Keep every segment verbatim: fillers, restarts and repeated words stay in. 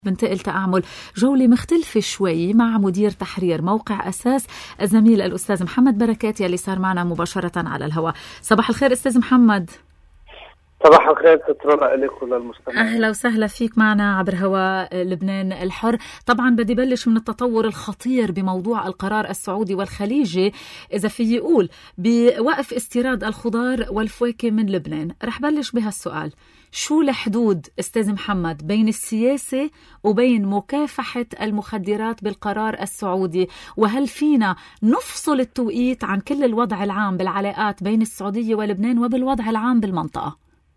بنتقل تأعمل جولة مختلفة شوي مع مدير تحرير موقع أساس الزميل الأستاذ محمد بركات يلي صار معنا مباشرة على الهواء. صباح الخير أستاذ محمد. صباح الخير سترى لك وللمستمعين. أهلا وسهلا فيك معنا عبر هواء لبنان الحر. طبعا بدي بلش من التطور الخطير بموضوع القرار السعودي والخليجي إذا في يقول بوقف استيراد الخضار والفواكه من لبنان. رح بلش بهالسؤال، شو الحدود أستاذ محمد بين السياسة وبين مكافحة المخدرات بالقرار السعودي؟ وهل فينا نفصل التوقيت عن كل الوضع العام بالعلاقات بين السعودية ولبنان وبالوضع العام بالمنطقة؟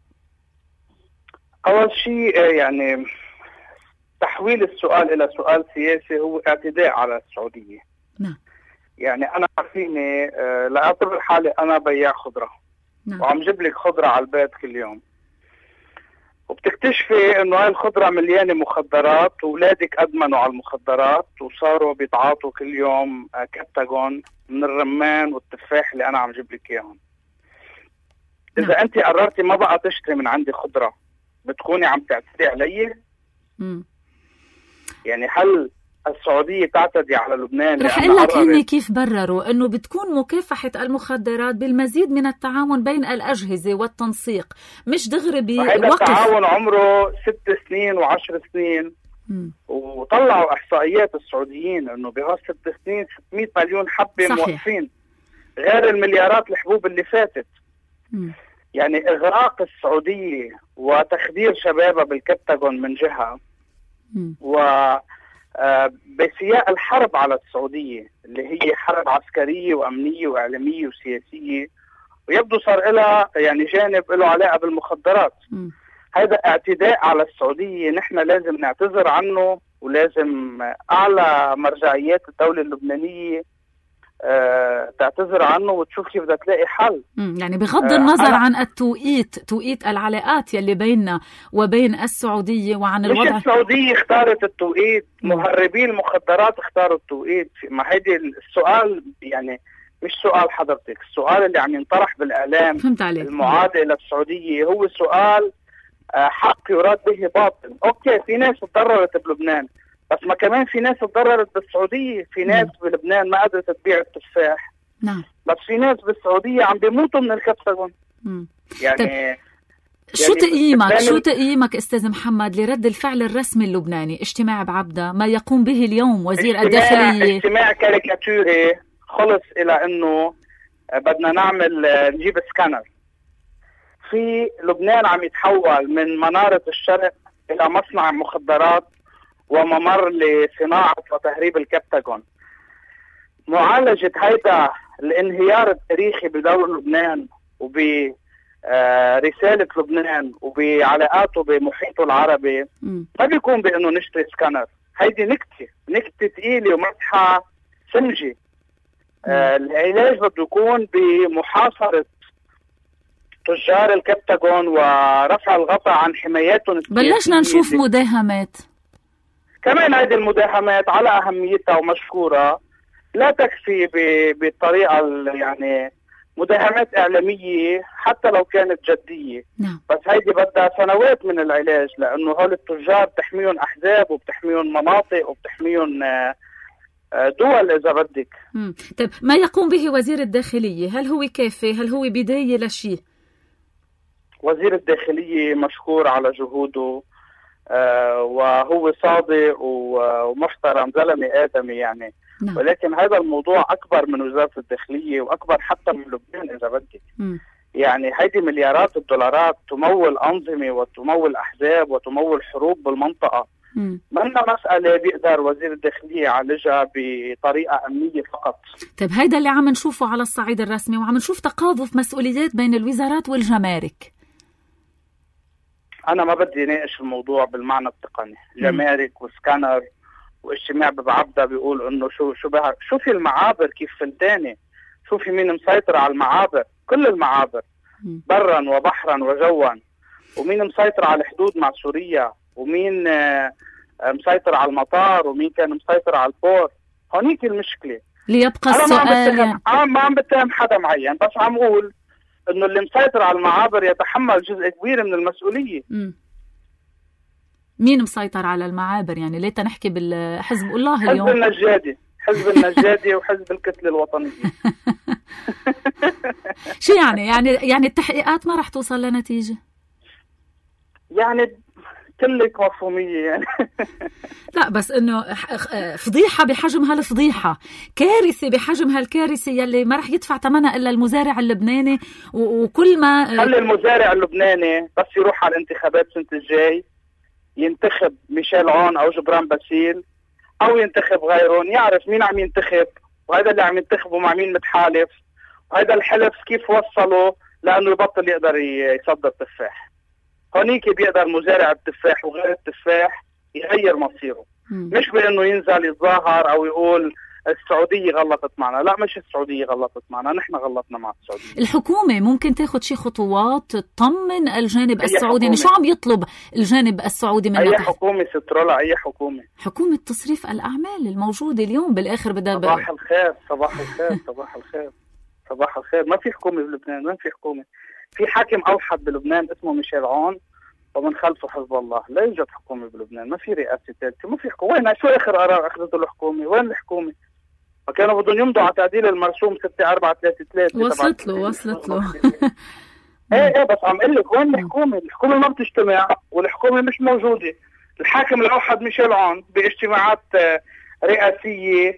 أول شيء يعني تحويل السؤال إلى سؤال سياسي هو اعتداء على السعودية. نعم. يعني أنا فيني لا أعتبر حالي أنا بياع خضرة. نعم. وعم جيب لك خضرة على البيت كل يوم، وبتكتشفي إنه هاي الخضرة مليانة مخدرات، وأولادك أدمنوا على المخدرات وصاروا بيتعاطوا كل يوم كبتاجون من الرمان والتفاح اللي أنا عم جيب لك إياهم. إذا نعم. أنت قررتي ما بقى تشتري من عندي خضرة، بتكوني عم تعتدي علي؟ مم. يعني هل السعودية تعتدي على لبنان؟ رح أقول لك هني كيف برروا أنه بتكون مكافحة المخدرات بالمزيد من التعاون بين الأجهزة والتنسيق، مش دغري بوقف. هذا التعاون عمره ست سنين وعشر سنين. مم. وطلعوا إحصائيات السعوديين أنه بهالست سنين ستمائة مليون حبة صحيح. موقفين، غير المليارات الحبوب اللي فاتت. مم. يعني إغراق السعودية وتخدير شبابها بالكبتاجون من جهة، وبسياق الحرب على السعودية اللي هي حرب عسكرية وأمنية وإعلامية وسياسية، ويبدو صار لها يعني جانب له علاقة بالمخدرات. م. هذا اعتداء على السعودية، نحن لازم نعتذر عنه، ولازم أعلى مرجعيات الدولة اللبنانية أه تعتذر عنه وتشوف كيف بدها تلاقي حل. يعني بغض النظر أه عن التوقيت، توقيت العلاقات يلي بيننا وبين السعودية وعن الوضع. مش السعودية اختارت التوقيت، مهربي المخدرات اختاروا التوقيت. ما هيدي السؤال يعني مش سؤال حضرتك، السؤال اللي عم ينطرح بالإعلام المعادي للسعودية هو سؤال أه حق يراد به باطل. اوكي، في ناس تضررت بلبنان، بس ما كمان في ناس تضررت بالسعودية. في ناس مم. بلبنان ما قدرت تبيع التفاح. نعم. بس في ناس بالسعودية عم بيموتوا من الكبتاجون. يعني, يعني شو تقييمك شو تقييمك استاذ محمد لرد الفعل الرسمي اللبناني اجتماع بعبدة ما يقوم به اليوم وزير الداخلية؟ اجتماع كاريكاتوري خلص الى انه بدنا نعمل نجيب سكانر. في لبنان عم يتحول من منارة الشرق الى مصنع مخدرات وممر لصناعة وتهريب الكبتاجون. معالجة هيدا الانهيار التاريخي بدور لبنان وبرسالة لبنان وبعلاقاته بمحيطه العربي ما بيكون بأنه نشتري سكانر. هيدي نكتة نكتة تقيلة ومسحة سمجة. آه العلاج بده يكون بمحاصرة تجار الكبتاجون ورفع الغطاء عن حماياتهم. بلشنا نشوف مداهمات كمان. هذه المداهمات على أهميتها ومشكورة، لا تكفي بطريقة يعني مداهمات إعلامية حتى لو كانت جدية. نعم. بس هيدي بدها سنوات من العلاج، لأنه هول التجار بتحميهم أحزاب وبتحميهم مناطق وبتحميهم دول إذا بدك. طيب ما يقوم به وزير الداخلية هل هو كافي؟ هل هو بداية لشيء؟ وزير الداخلية مشكور على جهوده، آه وهو صادق ومحترم زلمة آدمي يعني. نعم. ولكن هذا الموضوع أكبر من وزارة الداخلية وأكبر حتى من لبنان إذا بدك. يعني هيدي مليارات الدولارات تمول أنظمة وتمول أحزاب وتمول حروب بالمنطقة. منا مسألة بيقدر وزير الداخلية يعالجها بطريقة أمنية فقط. طيب هيدا اللي عم نشوفه على الصعيد الرسمي، وعم نشوف تقاذف مسؤوليات بين الوزارات والجمارك. أنا ما بدي ناقش الموضوع بالمعنى التقني، جمارك وسكانر واجتماع بعبدة بيقول إنه شو شو بها. شوفي المعابر كيف فلتانة، شوفي مين مسيطر على المعابر، كل المعابر برا وبحرا وجوا، ومين مسيطر على الحدود مع سوريا، ومين مسيطر على المطار، ومين كان مسيطر على البور. هونيك المشكلة. ليبقى السؤال أنا ما عم بتهم حدا معين، بس عم أقول إنه اللي مسيطر على المعابر يتحمل جزء كبير من المسؤولية. م. مين مسيطر على المعابر؟ يعني ليت نحكي بالحزب الله اليوم. حزب النجادي حزب النجادي وحزب الكتلة الوطنية. شو يعني يعني يعني التحقيقات ما رح توصل لنتيجة؟ يعني كلك مفهومية يعني. لا بس انه فضيحة بحجم هالفضيحة، كارثة بحجم هالكارثة يلي ما رح يدفع ثمنها الا المزارع اللبناني. وكل ما خلي المزارع اللبناني بس يروح على الانتخابات سنة الجاي ينتخب ميشيل عون او جبران باسيل او ينتخب غيرهم، يعرف مين عم ينتخب، وهذا اللي عم ينتخبه مع مين متحالف، وهذا الحلف كيف وصله لانه يبطل يقدر يصدر تفاح. هونيك بيقدر مزارع التفاح وغير التفاح يغير مصيره. م. مش بانه ينزل يتظاهر او يقول السعودية غلطت معنا، لا مش السعودية غلطت معنا، نحن غلطنا مع السعودية. الحكومة ممكن تاخد شي خطوات تطمن الجانب السعودي؟ يعني شو عم يطلب الجانب السعودي من أي حكومة سترولة؟ أي حكومة؟ حكومة تصريف الأعمال الموجودة اليوم بالآخر بدها. صباح الخير صباح الخير صباح الخير صباح الخير. ما في حكومة بلبنان، ما في حكومة. في حاكم أوحد بلبنان اسمه ميشيل عون ومن خلفه حزب الله. لا يوجد حكومة بلبنان، ما في رئاسة ثالثة، ما في حكومة. وين شو آخر قرار أخذته الحكومة؟ وين الحكومة؟ فكانوا بدهم يمضوا على تعديل المرسوم ستة أربعة ثلاثة ثلاثة. وصلت له وصلت له. ايه ايه بس عم اقول لك وين الحكومة؟ الحكومة ما بتجتمع والحكومة مش موجودة. الحاكم الأوحد ميشيل عون باجتماعات رئاسية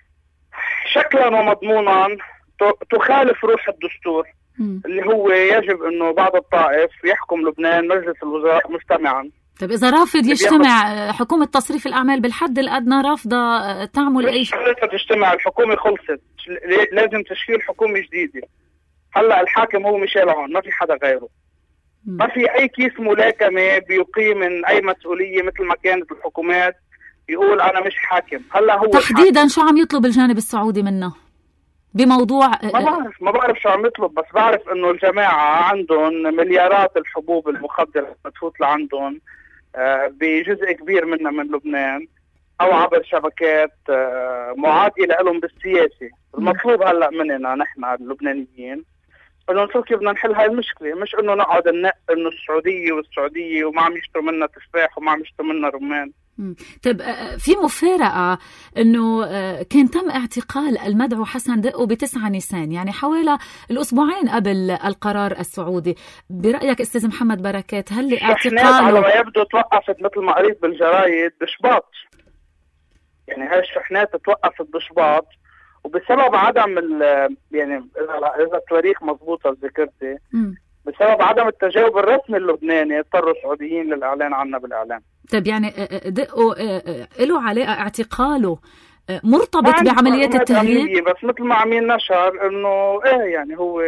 شكلا ومضمونا تخالف روح الدستور م. اللي هو يجب انه بعض الطائف يحكم لبنان مجلس الوزراء مجتمعا. طيب إذا رافض يجتمع حكومة تصريف الأعمال بالحد الأدنى رافضة تعمل أي شيء؟ مش تجتمع الحكومة، خلصت، لازم تشكيل حكومة جديدة. هلا الحاكم هو ميشيل عون، ما في حدا غيره. م. ما في أي كيس ملاكمة بيقيم من أي مسؤولية مثل ما كانت الحكومات يقول أنا مش حاكم. هلا هو تحديدا الحاكم. شو عم يطلب الجانب السعودي منه بموضوع؟ ما بعرف ما بعرف شو عم يطلب، بس بعرف إنه الجماعة عندهم مليارات الحبوب المخدرة بتفوت لعندهم بجزء كبير منها من لبنان او عبر شبكات معادية لهم بالسياسة. المطلوب هلا مننا نحن اللبنانيين انه نشوف كيف بدنا نحل هاي المشكلة، مش انه نقعد ننق انه السعودية والسعودية وما عم يشتروا منا تفاح وما عم يشتروا منا رمان. طيب في مفارقة انه كان تم اعتقال المدعو حسن دقو بتسعة نيسان، يعني حوالي الاسبوعين قبل القرار السعودي. برأيك استاذ محمد بركات هل اعتقاله على ما يبدو توقفت مثل ما قريت بالجرايد بشباط؟ يعني هاي الشحنات توقفت بشباط وبسبب عدم يعني اذا التواريخ مضبوطة ذكرتي بسبب عدم التجاوب الرسمي اللبناني اضطروا السعوديين للإعلان عنها بالإعلام. طيب يعني دقوا له علاقة اعتقاله مرتبط بعمليات التهريب؟ بس مثل ما عم ينشر انه ايه يعني هو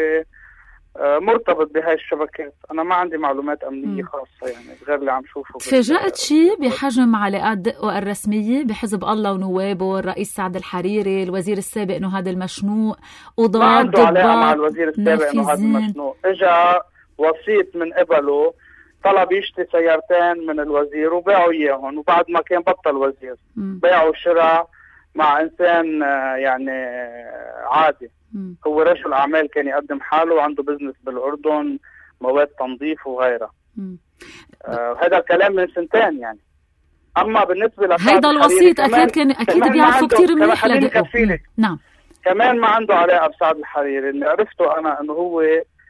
مرتبط بهاي الشبكات. انا ما عندي معلومات امنيه خاصه يعني غير اللي عم شوفه. تفاجأت شيء بحجم علاقات دقوا الرسميه بحزب الله ونوابه، الرئيس سعد الحريري، الوزير السابق نهاد المشنوق، وضاد ما عنده علاقه مع الوزير السابق نهاد المشنوق. اجى وسيط من قبله طلب يشتري سيارتين من الوزير وباعوا اياهم، وبعد ما كان بطل وزير باعوا شراء مع انسان يعني عادي. مم. هو رجل اعمال كان يقدم حاله وعنده بزنس بالاردن مواد تنظيف وغيرها. آه هذا الكلام من سنتين يعني. اما بالنسبه لسعد هيدا الوسيط اكيد كان اكيد بيعرفوا كثير منيح لدقوا. نعم كمان ما عنده علاقه بسعد الحريري. اللي عرفته انا انه هو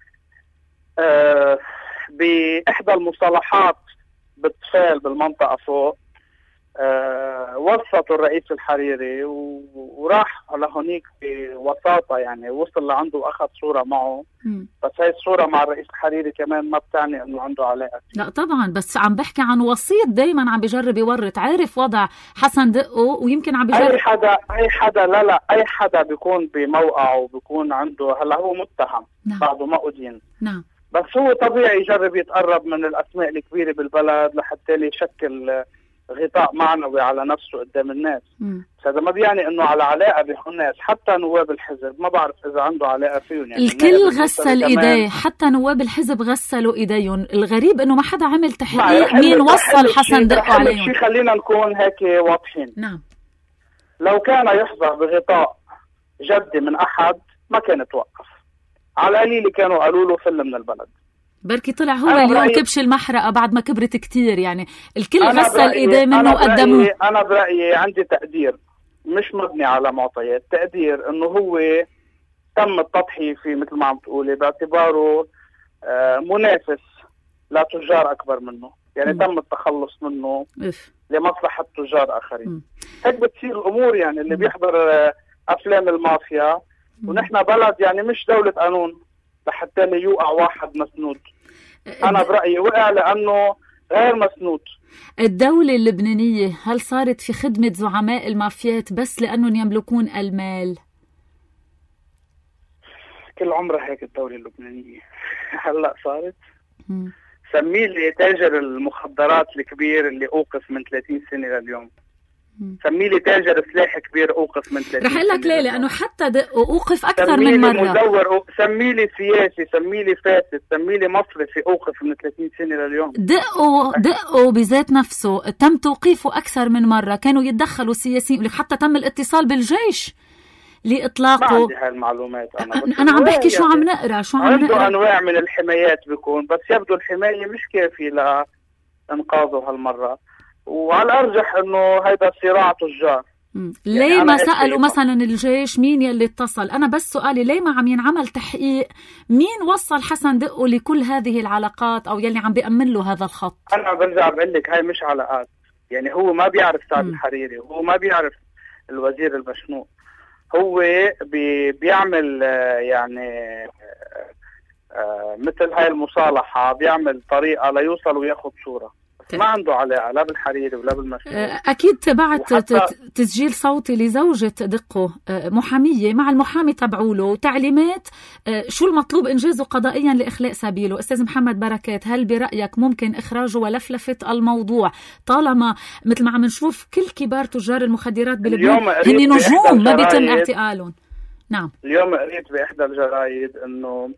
آه باحدى المصالحات بالطفال بالمنطقه فوق أه وسطوا الرئيس الحريري وراح لهونيك بوساطة يعني وصل لعنده وأخذ صورة معه. م. بس هاي الصورة مع الرئيس الحريري كمان ما بتعني أنه عنده علاقة. لا طبعا، بس عم بحكي عن وسيط دايما عم بيجرب يورط، عارف وضع حسن دقو ويمكن عم بيجرب. أي حدا أي حدا لا لا أي حدا بيكون بموقعه وبيكون عنده. هلا هو متهم. نعم. بعده ما أدين. نعم. بس هو طبيعي يجرب يتقرب من الأسماء الكبيرة بالبلد لحتى يشكل غطاء معنوي على نفسه قدام الناس. بس هذا ما بيعني انه على علاقه بالناس. حتى نواب الحزب ما بعرف اذا عنده علاقه فيهم يعني. الكل غسل ايديه، حتى نواب الحزب غسلوا ايديهم. الغريب انه ما حدا عمل تحقيق مين وصل حسن دقوا عليهم. خلينا نكون هيك واضحين. نعم. لو كان يحظى بغطاء جدي من احد ما كانت توقف. على القليل كانوا قالوا له فل من البلد. بركي طلع هو اليوم كبش المحرقة بعد ما كبرت كتير، يعني الكل غسل ايديه منه وقدموه. انا برأيي عندي تقدير مش مبني على معطيات، تقدير انه هو تم التضحية فيه مثل ما عم تقولي باعتباره منافس لتجار اكبر منه، يعني م. تم التخلص منه إف. لمصلحة تجار اخرين. هيك بتصير الامور، يعني اللي م. بيحضر افلام المافيا، ونحن بلد يعني مش دولة قانون لحتى يوقع واحد مسنود. انا برأيي وقع لانه غير مسنود. الدولة اللبنانية هل صارت في خدمة زعماء المافيات بس لأنهم يملكون المال؟ كل عمرها هيك الدولة اللبنانية. هلأ صارت سمي لي تاجر المخدرات الكبير اللي أوقف من ثلاثين سنة لليوم، سمي لي تاجر سلاح كبير أوقف من ثلاثين سنة. رح أقول لك ليه، لأنه حتى أوقف أكثر من مرة. مدور، سمي لي سياسي، سمي لي فاسد، سمي لي مصرفي أوقف من ثلاثين سنة لليوم. دقوا دقوا بذات نفسه تم توقيفه أكثر من مرة، كانوا يتدخلوا سياسيين، حتى تم الاتصال بالجيش لإطلاقه. ما عندي هالمعلومات أنا. أنا عم بحكي شو عم نقرأ، شو عم نقرأ. عنده أنواع من الحمايات بيكون، بس يبدو الحماية مش كافية لإنقاذه هالمرة، وعلى الأرجح إنه هيدا صراع تجار. ليه يعني ما سألوا مثلا الجيش مين يلي اتصل؟ أنا بس سؤالي ليه ما عم ينعمل تحقيق مين وصل حسن دقه لكل هذه العلاقات أو يلي عم بيأمن له هذا الخط؟ أنا برجع بقول لك هاي مش علاقات، يعني هو ما بيعرف سعد الحريري، هو ما بيعرف الوزير المشنوق، هو بي بيعمل يعني مثل هاي المصالحة، بيعمل طريقة ليوصل وياخد صورة، ما عنده علاقة لا بالحريري ولا بالمشروع. أكيد تبعت تسجيل صوتي لزوجة دقه محامية مع المحامي تبعوله تعليمات شو المطلوب إنجازه قضائيا لإخلاء سبيله. أستاذ محمد بركات، هل برأيك ممكن إخراجه ولفلفة الموضوع طالما مثل ما عم نشوف كل كبار تجار المخدرات بلبنان هن نجوم ما بيتم اعتقالهم؟ نعم. اليوم قريت بإحدى الجرايد إنه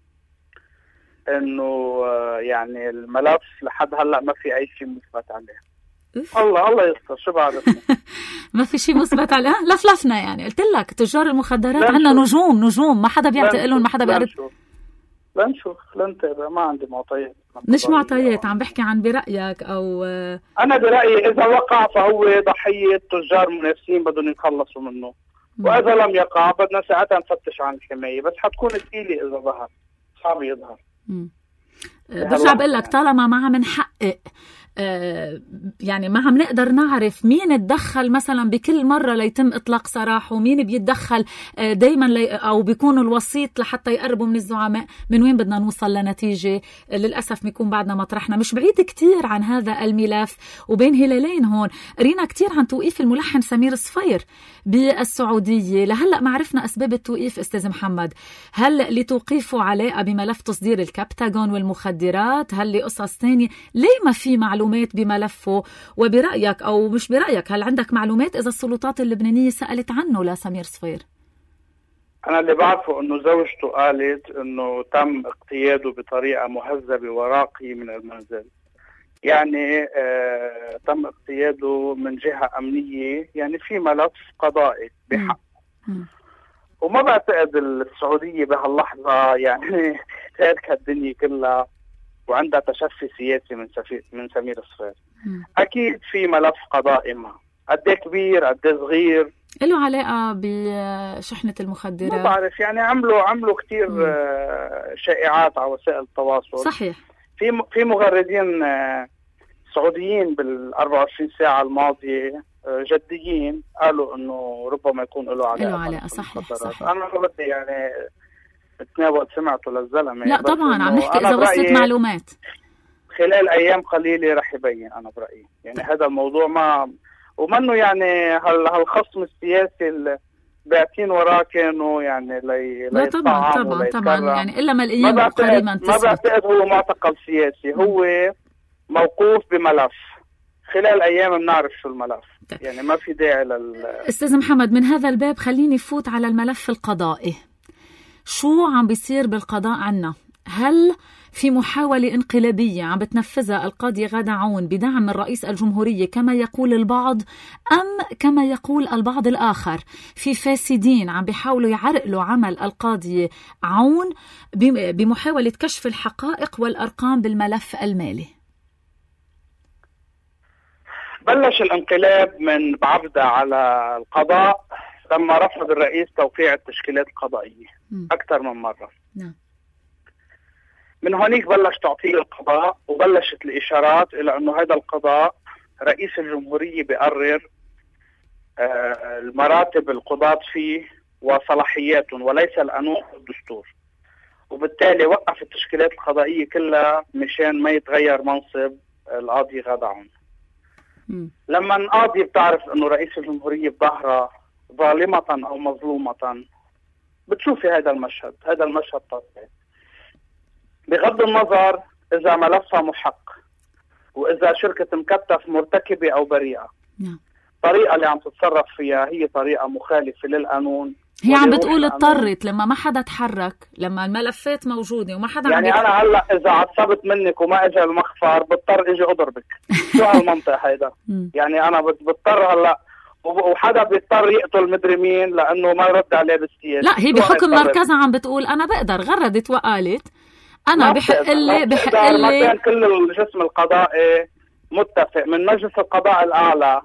انه يعني الملف لحد هلا ما في اي شيء مثبت عليه. الله الله يستر، شو بعرفنا. ما في شيء مثبت عليه، لفلفنا يعني. قلت لك تجار المخدرات عندنا نجوم نجوم ما حدا بيعتقلهم، ما حدا بيقرب. لنشوف لنتابع، ما عندي معطيات. مش معطيات، عم بحكي عن برأيك او انا برأيي اذا وقع فهو ضحية تجار منافسين بدهم يتخلصوا منه، واذا لم يقع بدنا ساعتها نفتش عن الحماية، بس حتكون ثقيلة اذا ظهر، صعب يظهر. برجع بقول لك طالما ما عم نحقق آه يعني ما عم نقدر نعرف مين تدخل مثلا بكل مرة ليتم إطلاق سراحه، ومين بيتدخل آه دايما لي أو بيكون الوسيط لحتى يقربوا من الزعماء، من وين بدنا نوصل لنتيجة؟ آه للأسف بيكون بعدنا مطرحنا مش بعيد كتير عن هذا الملف. وبين هلالين هون قرينا كتير عن توقيف الملحن سمير صفير بالسعودية، لهلأ ما عرفنا أسباب التوقيف. أستاذ محمد، هل لتوقيفه علاقة بملف تصدير الكبتاغون والمخدرات؟ هل لقصص ثانية؟ ليه ما في معلومات بملفه؟ وبرأيك أو مش برأيك، هل عندك معلومات إذا السلطات اللبنانية سألت عنه لسمير صفير؟ أنا اللي بعرفه أنه زوجته قالت أنه تم اقتياده بطريقة مهذبة وراقية من المنزل، يعني آه تم اقتياده من جهة أمنية، يعني في ملف قضائي بحق. وما بعتقد السعودية بهاللحظة يعني تاركة الدنيا كلها وعندها تشفي سياسي من من سمير صفير. أكيد في ملف قضائي، ما قد كبير قد صغير له علاقة بشحنة المخدرات، ما بعرف، يعني عملوا عملوا كتير شائعات على وسائل التواصل. صحيح. في في مغردين سعوديين بالأربع وعشرين ساعة الماضية جديين قالوا إنه ربما يكون له علاقة. له علاقة صحيح صحيح. أنا بدي يعني بتناول سمعته للزلمة. لا طبعا عم نحكي إذا وصلت معلومات خلال أيام قليلة رح يبين. أنا برأيي يعني هذا الموضوع ما ومنه يعني هالخصم السياسي اللي باعتين وراه كانوا يعني لي لا طبعا طبعا طبعا يعني إلا ما الأيام قريبا تثبت. ما بعتقد هو معتقل سياسي، هو موقوف بملف. خلال أيام بنعرف شو الملف، يعني ما في داعي لل. أستاذ محمد، من هذا الباب خليني فوت على الملف القضائي. شو عم بيصير بالقضاء عنا؟ هل في محاولة انقلابية عم بتنفذها القاضية غادة عون بدعم من رئيس الجمهورية كما يقول البعض، أم كما يقول البعض الآخر في فاسدين عم بيحاولوا يعرقلوا عمل القاضية عون بمحاولة كشف الحقائق والأرقام بالملف المالي؟ بلش الانقلاب من بعبدة على القضاء لما رفض الرئيس توقيع التشكيلات القضائية أكثر من مرة. نعم. من هونيك بلش تعطيل القضاء، وبلشت الإشارات إلى أنه هذا القضاء رئيس الجمهورية بيقرر آه المراتب القضاة فيه وصلاحياتهم وليس القانون والدستور، وبالتالي وقف التشكيلات القضائية كلها مشان ما يتغير منصب القاضي غادة عون. لما القاضي بتعرف انه رئيس الجمهورية بظهرها ظالمة او مظلومة بتشوفي هذا المشهد، هذا المشهد طبيعي بغض النظر اذا ملفها محق واذا شركة مكتف مرتكبة او بريئة. نعم. الطريقة اللي عم تتصرف فيها هي طريقة مخالفة للقانون. هي عم بتقول اضطرت لما ما حدا تحرك، لما الملفات موجودة وما حدا يعني عم انا هلا اذا عصبت منك وما اجى المخفر بضطر اجي اضربك. شو هالمنطق هيدا؟ يعني انا بضطر هلا وحدا بيضطر يقتل مدري مين لانه ما رد عليه بالسياسة. لا، هي بحكم مركزها عم بتقول انا بقدر، غردت وقالت انا بحق لي بحق لي كان كل الجسم القضائي متفق من مجلس القضاء الاعلى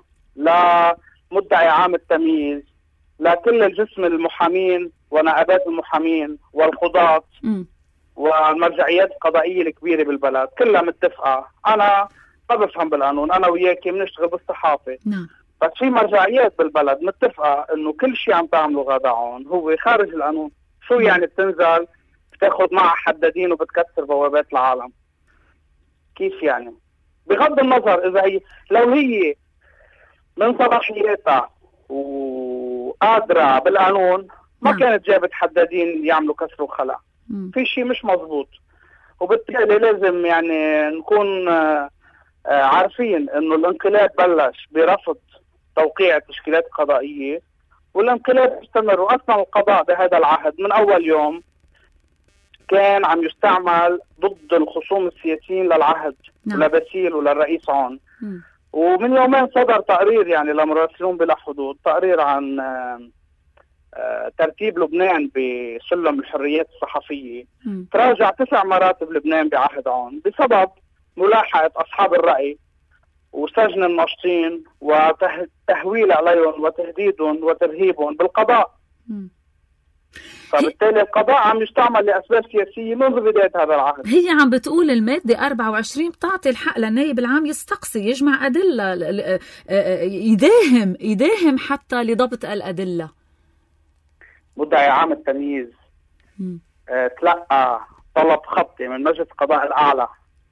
لمدعي عام التمييز لكل الجسم المحامين ونائبات المحامين والقضاة والمرجعيات القضائية الكبيرة بالبلد كلها متفقة. أنا ما بفهم بالقانون، أنا وياكي بنشتغل بالصحافة. نعم. بس في مرجعيات بالبلد متفقة إنه كل شيء عم تعمله غادة عون هو خارج القانون. شو يعني بتنزل بتاخد معها حدادين وبتكسر بوابات العالم؟ كيف يعني؟ بغض النظر إذا هي لو هي من صلاحياتها وقادرة بالقانون ما نعم. كانت جابت حدادين يعملوا كسر وخلع. في شيء مش مزبوط، وبالتالي لازم يعني نكون عارفين انه الانقلاب بلش برفض توقيع التشكيلات القضائية والانقلاب استمر. واصلا القضاء بهذا العهد من اول يوم كان عم يستعمل ضد الخصوم السياسيين للعهد. نعم. لباسيل وللرئيس عون. م. ومن يومين صدر تقرير يعني لمراسلون بلا حدود، تقرير عن ترتيب لبنان بسلم الحريات الصحفية. م. تراجع تسع مراتب لبنان بعهد عون بسبب ملاحقة أصحاب الرأي وسجن الناشطين وتهويل عليهم وتهديدهم وترهيبهم بالقضاء. م. فبالتالي القضاء عم يستعمل لأسباب سياسية منذ بداية هذا العهد. هي عم بتقول المادة أربعة وعشرين بتعطي الحق للنائب العام يستقصي، يجمع أدلة، يداهم يداهم حتى لضبط الأدلة. مدعي عام التمييز اه تلقى طلب خطي من مجلس القضاء الأعلى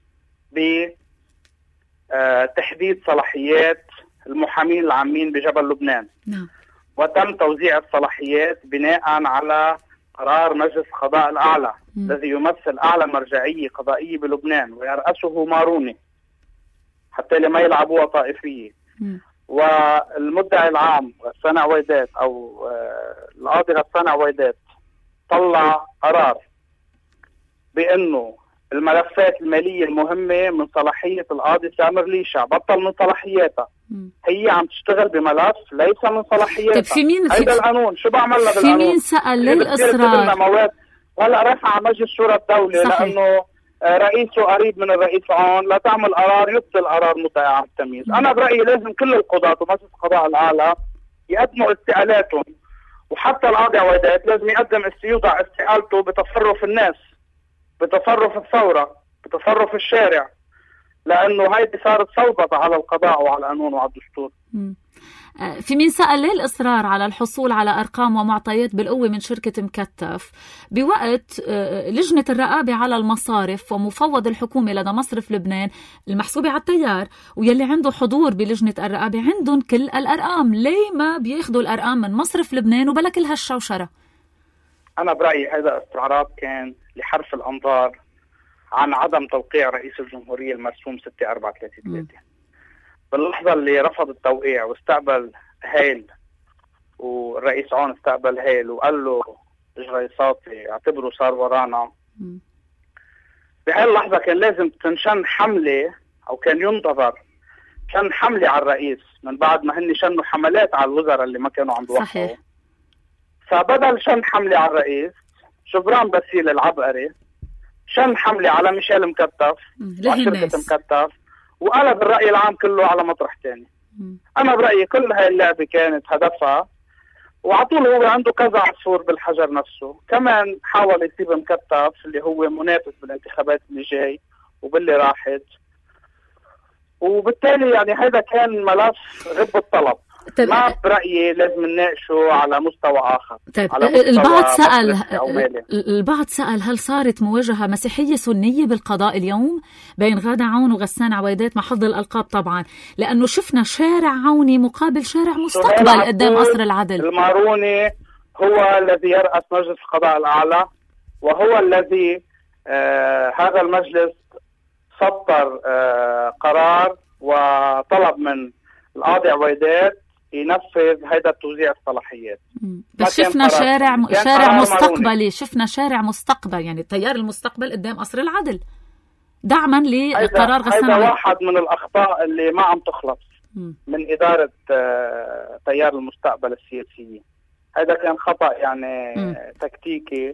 بتحديد صلاحيات المحامين العامين بجبل لبنان. نعم. وتم توزيع الصلاحيات بناء على قرار مجلس القضاء الأعلى م. الذي يمثل أعلى مرجعية قضائية بلبنان ويرأسه ماروني حتى لما يلعبوها طائفية. م. والمدعي العام غسان عويدات أو القاضي غسان عويدات طلع قرار بأنه الملفات المالية المهمة من صلاحية القاضي سامر ليشع، بطل من صلاحياتها. هي عم تشتغل بملف ليس من صلاحياتها. طيب في مين هيدا القانون شو بعملها بالقانون؟ في مين سأل للإصرار؟ وهلا رافع على مجلس شورى الدولة. صحيح. لأنه رئيسه قريب من الرئيس عون لا تعمل قرار يبطل قرار مدعي عام التمييز. أنا برأيي لازم كل القضاة ومجلس القضاء الأعلى يقدموا استقالاتهم، وحتى القاضي عويدات لازم يقدم يوضع استقالته بتصرف الناس، بتصرف الثورة، بتصرف الشارع، لأنه هيدي صارت صوبة على القضاء وعلى القانون وعلى الدستور. م. في مين سأل ليه الإصرار على الحصول على أرقام ومعطيات بالقوة من شركة مكتف بوقت لجنة الرقابة على المصارف ومفوض الحكومة لدى مصرف لبنان المحسوبة على التيار ويلي عنده حضور بلجنة الرقابة عندهم كل الأرقام؟ ليه ما بياخدوا الأرقام من مصرف لبنان وبلا كل هالشوشرة؟ أنا برأيي هذا استعراض كان لحرف الأنظار عن عدم توقيع رئيس الجمهورية المرسوم ستة أربعة ثلاثة ثلاثة. باللحظة اللي رفض التوقيع واستقبل هيل والرئيس عون استقبل هيل وقال له اجري صوتي اعتبره صار ورانا، بهاي اللحظة كان لازم تنشن حملة أو كان ينتظر شن حملة على الرئيس من بعد ما هن شنوا حملات على الوزراء اللي ما كانوا عم بيوقفوا. فبدل شن حملة على الرئيس جبران باسيل العبقري شن حملة على ميشيل مكتف وشركة مكتف وقلب الرأي العام كله على مطرح تاني. م. أنا برأيي كل هاي اللعبة كانت هدفها وعطول هو عنده كذا عصفور بالحجر نفسه. كمان حاول يسيب مكتف اللي هو منافس بالانتخابات اللي جاي وباللي راحت، وبالتالي يعني هذا كان ملف غب الطلب. طيب. ما برأيي لازم نناقشه على مستوى آخر. طيب. على مستوى البعض سأل البعض سأل هل صارت مواجهة مسيحية سنية بالقضاء اليوم بين غادة عون وغسان عويدات مع حفظ الألقاب طبعا، لأنه شفنا شارع عوني مقابل شارع مستقبل قدام قصر العدل. الماروني هو الذي يرأس مجلس القضاء الأعلى، وهو الذي آه هذا المجلس سطر آه قرار وطلب من القاضي عويدات ينفذ هيدا التوزيع الصلاحيات. بس شفنا شارع م... شارع مستقبلي ماروني. شفنا شارع مستقبل يعني تيار المستقبل قدام قصر العدل دعما لقرار غسان. هذا واحد من الأخطاء اللي ما عم تخلص م. من إدارة آه تيار المستقبل السياسية. هذا كان خطأ يعني م. تكتيكي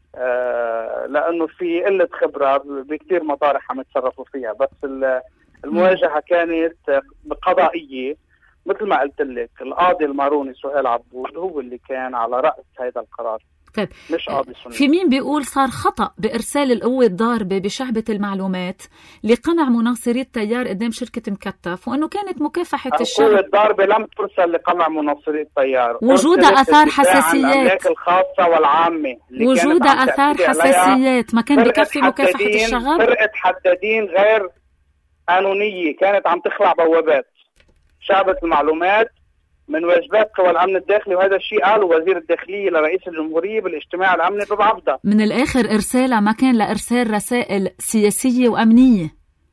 آه لأنه في قلة خبرة بكتير مطارح عم يتصرفوا فيها. بس المواجهة كانت قضائية مثل ما قلت لك. القاضي الماروني سهيل عبود هو اللي كان على رأس هذا القرار. طيب. مش قاضي سني. في مين بيقول صار خطأ بإرسال القوة الضاربة بشعبة المعلومات لقمع مناصري التيار قدام شركة مكتف، وأنه كانت مكافحة الشعب. القوة الضاربة لم ترسل لقمع مناصري التيار، وجود أثار حساسيات الخاصة والعامة. وجود أثار حساسيات ما كان بكفي مكافحة الشغب. فرقة حدادين غير قانونية كانت عم تخلع بوابات شعبة المعلومات من واجبات قوى الأمن الداخلي، وهذا الشيء قاله وزير الداخلية لرئيس الجمهورية بالاجتماع الأمني ببعبدة. من الآخر إرسالها ما كان لإرسال رسائل سياسية وأمنية.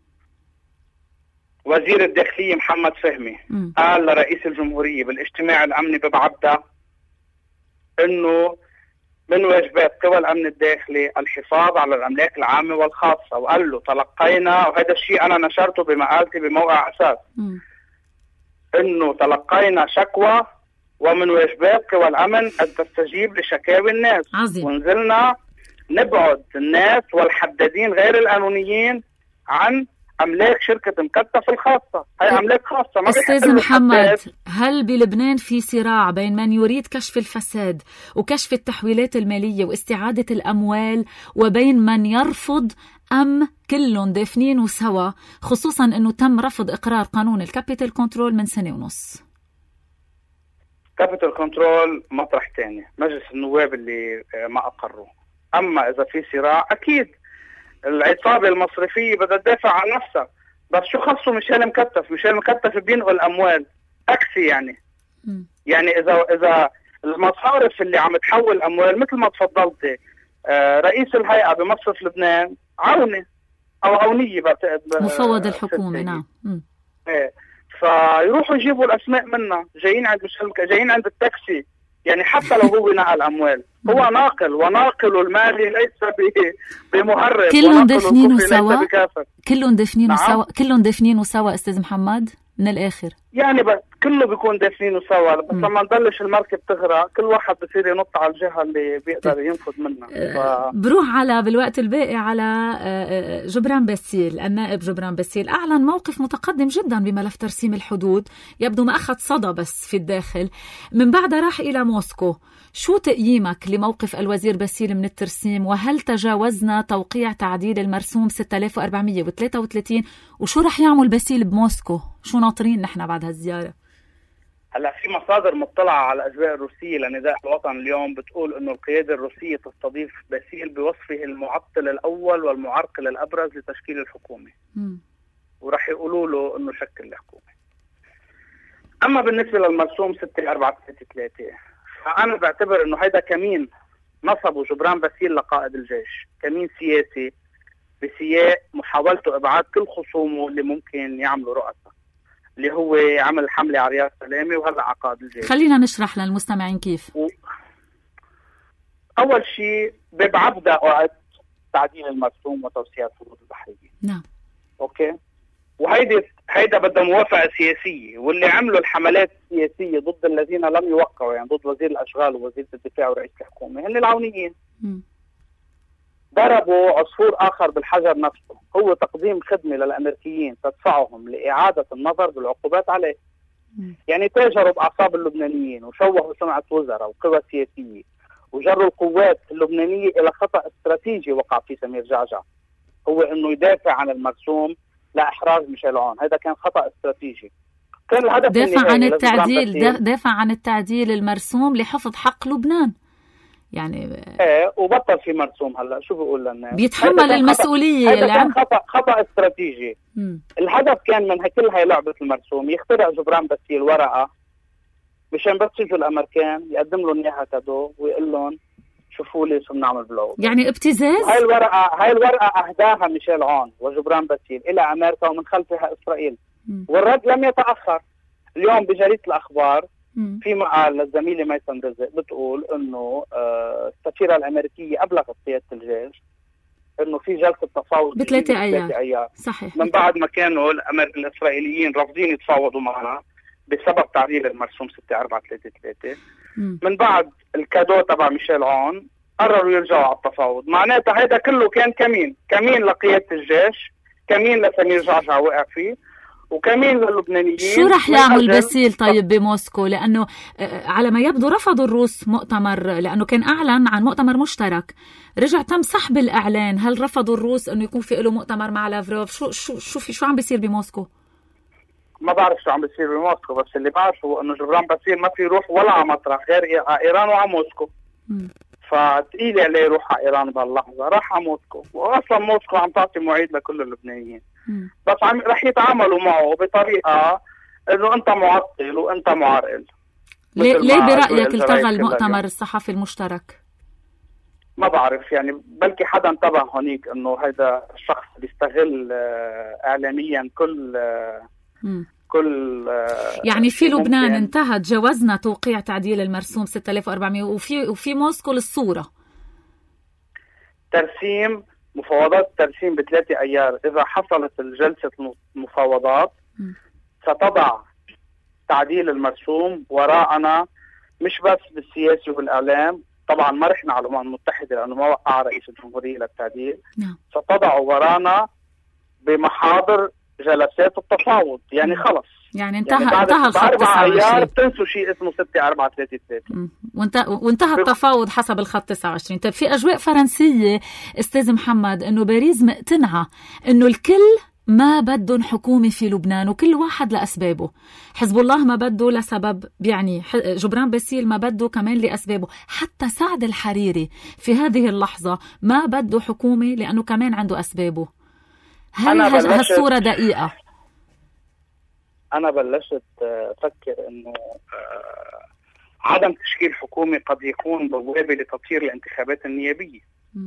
وزير الداخلية محمد فهمي م. قال لرئيس الجمهورية بالاجتماع الأمني ببعبدة إنه من واجبات قوى الأمن الداخلي الحفاظ على الأملاك العامة والخاصة، وقال له تلقينا، وهذا الشيء أنا نشرته بمقالتي بموقع أساس م. إنه تلقينا شكوى ومن واجبات قوى الأمن أن تستجيب لشكاوي الناس. عظيم. ونزلنا نبعد الناس والحدادين غير القانونيين عن أملاك شركة مكتف الخاصة. هاي أملاك خاصة. ما أستاذ محمد، هل بلبنان في صراع بين من يريد كشف الفساد وكشف التحويلات المالية واستعادة الأموال وبين من يرفض، أم كلهم دافنين سوا، خصوصا أنه تم رفض إقرار قانون الكابيتال كنترول من سنة ونص؟ كابيتال كنترول مطرح تاني، مجلس النواب اللي ما أقروا. أما إذا في صراع أكيد العصابة المصرفية بدها تدافع عن نفسها. بس شو خصوا ميشيل مكتف؟ ميشيل مكتف بينقل أموال تاكسي يعني. م. يعني إذا إذا المصارف اللي عم تحول أموال مثل ما تفضلتي آه رئيس الهيئة بمصرف لبنان عوني أو عونية مفوض الحكومة. نعم. ايه فيروحوا يجيبوا الأسماء منا جايين عند ميشيل، جايين عند التاكسي. يعني حتى لو هو نقل أموال هو ناقل، وناقل المالي ليس بمهرب. كلهم دفنين سوا كلهم دفنين سوا كلهم دفنين سوا أستاذ محمد من الآخر. يعني بس كله بيكون دافنين سوا، بس لما نبلش المركب تغرق كل واحد بصير ينط على الجهة اللي بيقدر ينفذ منها. ف... بروح على بالوقت الباقي على جبران باسيل. النائب جبران باسيل أعلن موقف متقدم جدا بملف ترسيم الحدود، يبدو ما أخذ صدى بس في الداخل، من بعد راح إلى موسكو. شو تقييمك لموقف الوزير باسيل من الترسيم، وهل تجاوزنا توقيع تعديل المرسوم ستة آلاف وأربعمية وثلاثة وثلاثين، وشو رح يعمل باسيل بموسكو؟ شو ناطرين نحن بعد هالزيارة؟ هلا في مصادر مطلعة على الأجواء الروسية لنداء الوطن اليوم بتقول إنه القيادة الروسية تستضيف باسيل بوصفه المعطل الأول والمعرقل الأبرز لتشكيل الحكومة، م. ورح يقولوا له إنه شكل الحكومة. أما بالنسبة للمرسوم ستة أربعة ثلاثة ثلاثة، فأنا بعتبر إنه هيدا كمين نصبه جبران باسيل لقائد الجيش، كمين سياسي بسياق محاولته إبعاد كل خصومه اللي ممكن يعملوا رؤساء، اللي هو عمل حملة على رياض سلامي وهلا على قائد الجيش. خلينا نشرح للمستمعين كيف. و... أول شيء ببعبدة وقت تعديل المرسوم وتوسيع الحدود البحرية. نعم. أوكي. وهيدي هيدا بدها موافقة سياسية، واللي عملوا الحملات السياسية ضد الذين لم يوقعوا، يعني ضد وزير الأشغال ووزير الدفاع ورئيس الحكومة، هن العونيين. م. ضربوا عصفور آخر بالحجر نفسه، هو تقديم خدمة للأمريكيين تدفعهم لإعادة النظر بالعقوبات عليه. م. يعني تاجروا بأعصاب اللبنانيين وشوهوا سمعة وزراء وقوى سياسية، وجروا القوات اللبنانية إلى خطأ استراتيجي وقع فيه سمير جعجع، هو إنه يدافع عن المرسوم لإحراج ميشيل عون. هذا كان خطأ استراتيجي. كان الهدف دافع عن التعديل دافع عن التعديل المرسوم لحفظ حق لبنان. يعني ايه وبطل في مرسوم هلا، شو بيقول للناس؟ بيتحمل المسؤولية. هذا كان خطأ خطأ استراتيجي. م. الهدف كان من كل هاي لعبة المرسوم يخترع جبران باسيل ورقة مشان بس يجوا الأمريكان يقدم لهم إياها كادو ويقول لهم شوفوا لي شو بنعمل بالعقوبة. يعني ابتزاز. هاي الورقة هاي الورقة أهداها ميشيل عون وجبران باسيل إلى أمريكا ومن خلفها إسرائيل. م. والرد لم يتأخر. اليوم بجريدة الأخبار م. في مقال للزميلة ميسن رزق بتقول إنه آه السفيرة الأمريكية أبلغت قيادة الجيش إنه في جلسة تفاوض بثلاثة أيام. صحيح. من بعد ما كانوا الإسرائيليين رافضين يتفاوضوا معنا بسبب تعديل المرسوم ستة أربعة ثلاثة ثلاثة. من بعد الكادو تبع ميشيل عون قرروا يرجعوا على التفاوض. معناتها هذا كله كان كمين كمين لقيادة الجيش، كمين لسمير جعجع وقع فيه، وكمين للبنانيين. شو رح يعمل باسيل طيب بموسكو؟ لأنه على ما يبدو رفضوا الروس مؤتمر، لأنه كان أعلن عن مؤتمر مشترك، رجع تم سحب الإعلان. هل رفضوا الروس أنه يكون في له مؤتمر مع لافروف؟ شو شو شو في شو عم بيصير بموسكو؟ ما بعرف شو عم بيصير بموسكو، بس اللي بعرفه انه جبران باسيل ما في يروح ولا على مطرح غير على ايران وعلى موسكو. م. فتقيل عليه يروح على ايران بهاللحظه، راح على موسكو، واصلا موسكو عم تعطي موعد لكل اللبنانيين. م. بس عم رح يتعاملوا معه بطريقه انه انت معطل وانت معرقل. ليه ليه برايك التغى المؤتمر الصحفي المشترك؟ ما بعرف، يعني بلكي حدا انتبه هونيك انه هذا الشخص بيستغل اعلاميا كل م. كل يعني في لبنان يعني انتهت جوزنا توقيع تعديل المرسوم ستة آلاف وأربعمية، وفي وفي موسكو للصورة ترسيم مفاوضات الترسيم بثلاثة أيار. إذا حصلت الجلسة المفاوضات م. ستضع تعديل المرسوم وراءنا، مش بس بالسياسي والإعلام، طبعا ما رحنا على الأمم المتحدة لأنه ما وقع رئيس الجمهورية للتعديل. نعم. ستضع ورانا بمحاضر جلسات التفاوض. يعني خلص، يعني انتهى يعني انتهى الخط تسعة وعشرين. بتنسوا شيء اسمه ستة أربعة ثلاثة ثلاثة وانتهى وانتهى التفاوض حسب الخط تسعة وعشرين. طيب في أجواء فرنسية استاذ محمد انه باريس مقتنعة انه الكل ما بدهم حكومة في لبنان، وكل واحد لأسبابه. حزب الله ما بده لسبب، يعني جبران باسيل ما بده كمان لأسبابه، حتى سعد الحريري في هذه اللحظة ما بده حكومة لأنه كمان عنده أسبابه. هل هالصورة دقيقة؟ أنا بلشت أفكر إنه عدم تشكيل حكومة قد يكون بوابة لتطهير الانتخابات النيابية، م.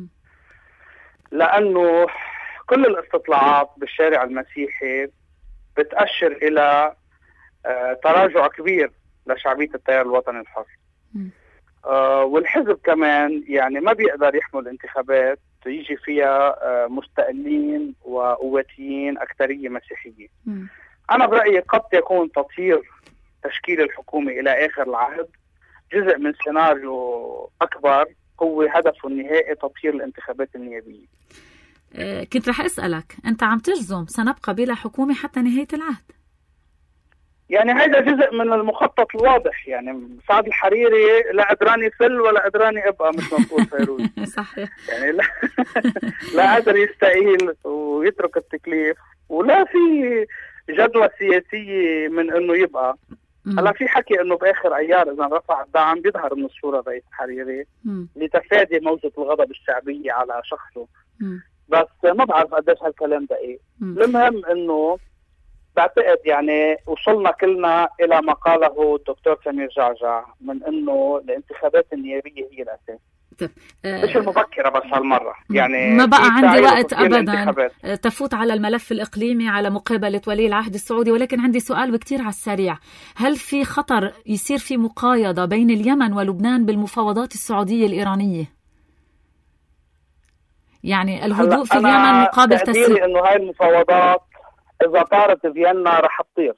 لأنه كل الاستطلاعات بالشارع المسيحي بتأشر إلى تراجع كبير لشعبية التيار الوطني الحر، والحزب كمان يعني ما بيقدر يحمل انتخابات يجي فيها مستقلين وقواتيين أكثرية مسيحية. م. أنا برأيي قد يكون تطهير تشكيل الحكومة إلى آخر العهد جزء من سيناريو أكبر هو هدفه النهائي تطهير الانتخابات النيابية. أه كنت رح أسألك، أنت عم تجزم سنبقى بلا حكومة حتى نهاية العهد؟ يعني هذا جزء من المخطط الواضح. يعني سعد الحريري لا قدران يفل ولا قدران يبقى مثل ما بقول فيروز. صحيح. يعني لا لا قدر يستقيل ويترك التكليف، ولا في جدوى سياسية من انه يبقى. هلا في حكي انه باخر ايار اذا رفع الدعم بيظهر من الصورة رئيس الحريري لتفادي موجة الغضب الشعبية على شخصه. م. بس ما بعرف قديش هالكلام دقيق. المهم انه بعتقد يعني وصلنا كلنا الى ما قاله الدكتور سمير جعجع من انه الانتخابات النيابية هي الاساس. آه مش المبكرة بس هالمرة. يعني ما بقى عندي وقت أبدا تفوت على الملف الإقليمي على مقابلة ولي العهد السعودي، ولكن عندي سؤال وكتير على السريع. هل في خطر يصير في مقايضة بين اليمن ولبنان بالمفاوضات السعودية الإيرانية؟ يعني الهدوء في اليمن مقابل تسليم. تقديري انه هاي المفاوضات اذا طارت فيينا رح تطير،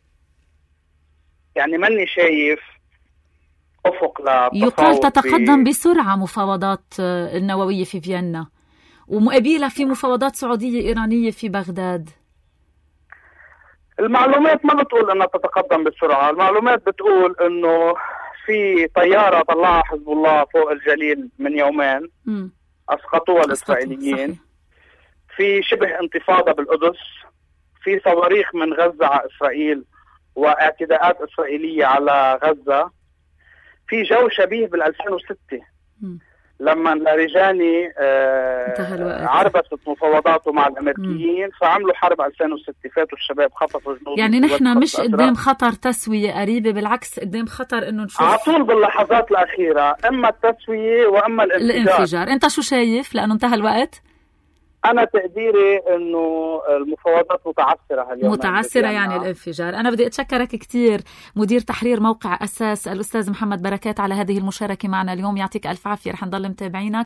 يعني ماني شايف افق للتفاوض. يقال تتقدم بسرعة مفاوضات النووية في فيينا، ومقابلها في مفاوضات سعودية إيرانية في بغداد. المعلومات ما بتقول انها تتقدم بسرعة، المعلومات بتقول انه في طيارة طلعها حزب الله فوق الجليل من يومين م. اسقطوها الاسرائيليين. في شبه انتفاضة بالقدس، في صواريخ من غزة على اسرائيل واعتداءات اسرائيلية على غزة. في جو شبيه بال ألفين وستة م. لما لاريجاني آه عربست مفاوضاته مع الامريكيين م. فعملوا حرب ألفين وستة، فاتوا الشباب خطفوا جنود. يعني نحن مش قدام خطر تسوية قريبة، بالعكس قدام خطر انه نشوف على طول باللحظات الاخيرة اما التسوية واما الانفجار. الانفجار انت شو شايف لانه انتهى الوقت؟ أنا تقديري إنه المفاوضات متعثرة هاليوم. متعثرة يعني الانفجار. أنا بدي أتشكرك كتير مدير تحرير موقع أساس الأستاذ محمد بركات على هذه المشاركة معنا اليوم. يعطيك ألف عافية، رح نضل متابعينك.